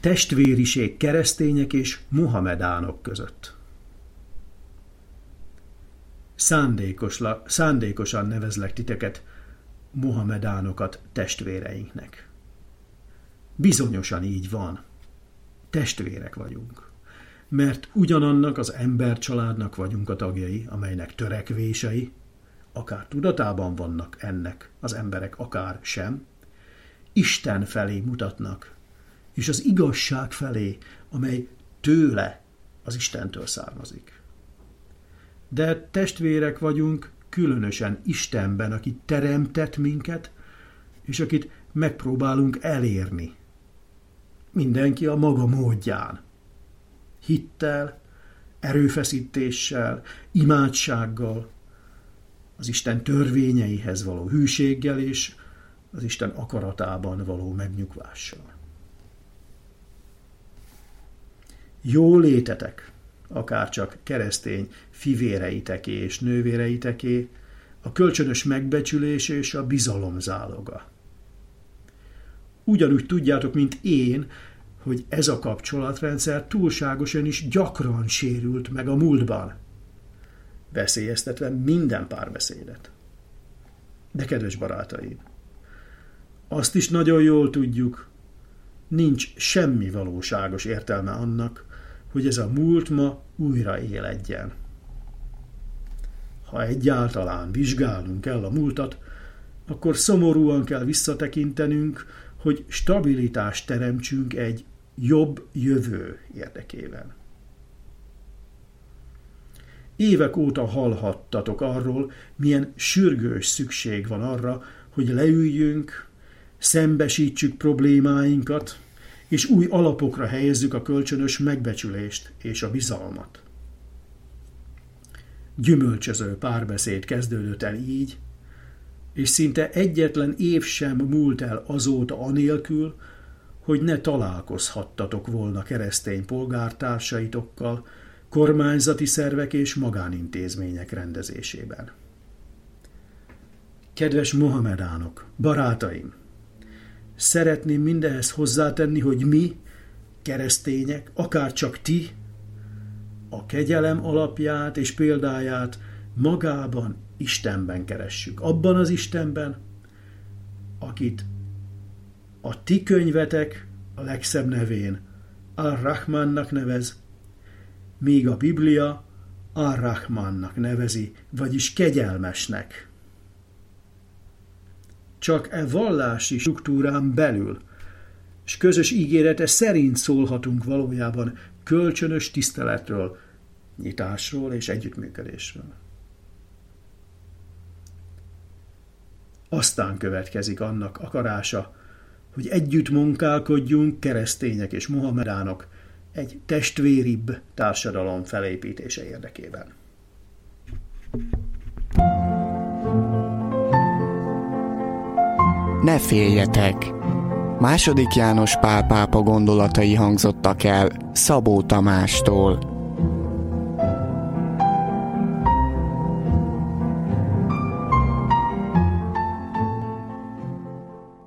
Testvériség keresztények és mohamedánok között. Szándékosan nevezlek titeket, mohamedánokat testvéreinknek. Bizonyosan így van. Testvérek vagyunk. Mert ugyanannak az embercsaládnak vagyunk a tagjai, amelynek törekvései, akár tudatában vannak ennek az emberek, akár sem, Isten felé mutatnak, és az igazság felé, amely tőle, az Istentől származik. De testvérek vagyunk különösen Istenben, aki teremtett minket, és akit megpróbálunk elérni. Mindenki a maga módján. Hittel, erőfeszítéssel, imádsággal, az Isten törvényeihez való hűséggel és az Isten akaratában való megnyugvással. Jó létetek, akárcsak keresztény fivéreiteké és nővéreiteké, a kölcsönös megbecsülés és a bizalom záloga. Ugyanúgy tudjátok, mint én, hogy ez a kapcsolatrendszer túlságosan is gyakran sérült meg a múltban, veszélyeztetve minden párbeszédet. De kedves barátaim, azt is nagyon jól tudjuk, nincs semmi valóságos értelme annak, hogy ez a múlt ma újra éledjen. Ha egyáltalán vizsgálnunk kell a múltat, akkor szomorúan kell visszatekintenünk, hogy stabilitást teremtsünk egy jobb jövő érdekében. Évek óta hallhattatok arról, milyen sürgős szükség van arra, hogy leüljünk, szembesítsük problémáinkat, és új alapokra helyezzük a kölcsönös megbecsülést és a bizalmat. Gyümölcsöző párbeszéd kezdődött el így, és szinte egyetlen év sem múlt el azóta anélkül, hogy ne találkozhattatok volna keresztény polgártársaitokkal, kormányzati szervek és magánintézmények rendezésében. Kedves mohamedánok, barátaim! Szeretném mindehez hozzátenni, hogy mi, keresztények, akárcsak ti, a kegyelem alapját és példáját magában, Istenben keressük. Abban az Istenben, akit a ti könyvetek a legszebb nevén Ar-Rahmannak nevez, míg a Biblia Ar-Rahmannak nevezi, vagyis kegyelmesnek. Csak e vallási struktúrán belül, és közös ígérete szerint szólhatunk valójában kölcsönös tiszteletről, nyitásról és együttműködésről. Aztán következik annak akarása, hogy együtt munkálkodjunk, keresztények és mohamedánok, egy testvéribb társadalom felépítése érdekében. Ne féljetek! II. János Pál pápa gondolatai hangzottak el Szabó Tamástól.